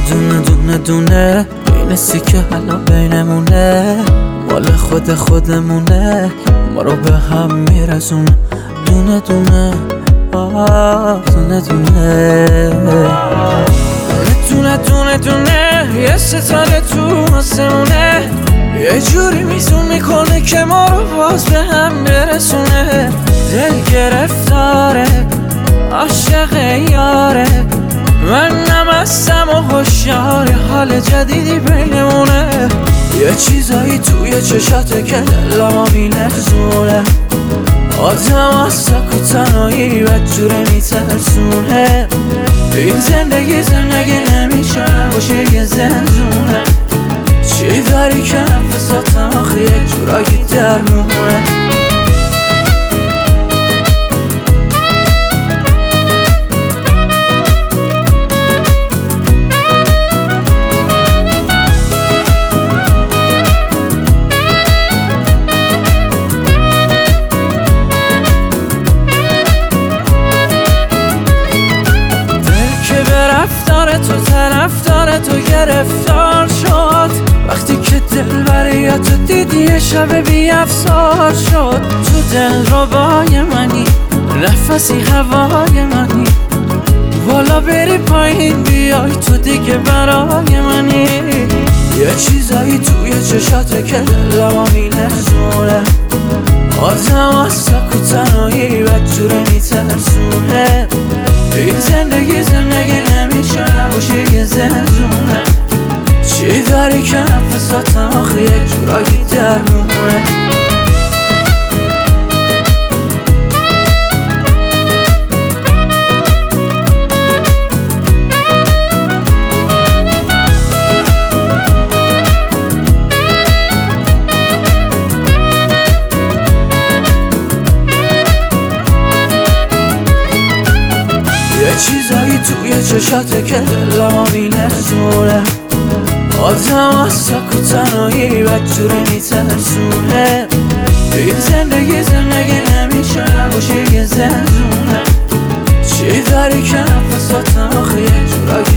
دونه دونه دونه اینسی که حالا بینمونه مال خودمونه ما رو به هم میرسونه دونه دونه دونه دونه دونه دونه یه ستاره تو آسمونه یه جوری میزون میکنه که ما رو باز به هم برسونه دل گرفتاره عاشق یاره من نمستم و هوشیار حال جدیدی بینمونه یه چیزایی توی چشاته که دلمو میلرزونه آدم از سک و تنهایی بدجوره میترسونه این زندگی نمیشه باشه یه زندونه چی داری که نفساتم آخه یک جورایی درمونه تو طرفدار تو گرفتار شد وقتی که دل برای تو دیدی یه شب بی افسار شد تو دل ربای منی نفسی هوای منی بالا بری پایین بیای تو دیگه برای منی یه چیزایی توی چشاته که دلمو میلرزونه آدم از سک و تنهایی بدجوره میترسونه این زندگی نمیشه نباشه یه زندونه چی داری که نفساتم آخه یک جورایی درمونه چیزایی توی چشاته که دلمو میلرزونه آدم از سک و تنهایی بدجوره میترسونه این زندگی نمیشه نباشه یه زندونه چی داری که نفساتم آخه یه جورایی